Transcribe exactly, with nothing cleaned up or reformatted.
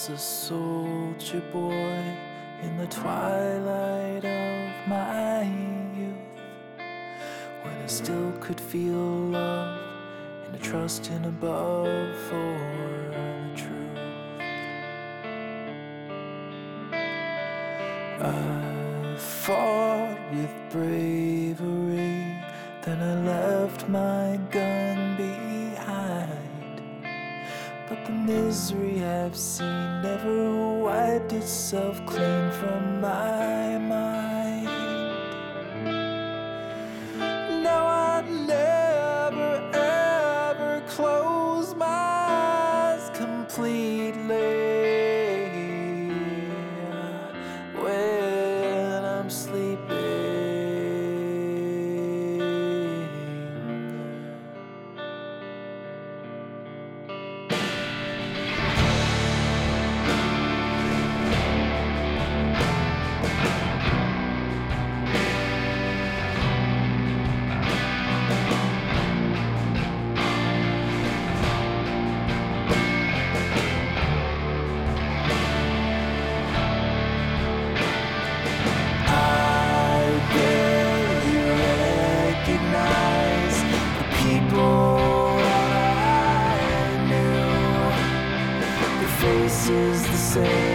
was a soldier boy in the twilight of my youth, when I still could feel love and a trust in above for the truth. I fought with bravery, then I left my gun behind. But the misery I've seen never wiped itself clean from my mind. Now I never ever close my eyes completely when I'm sleeping. Faces the same.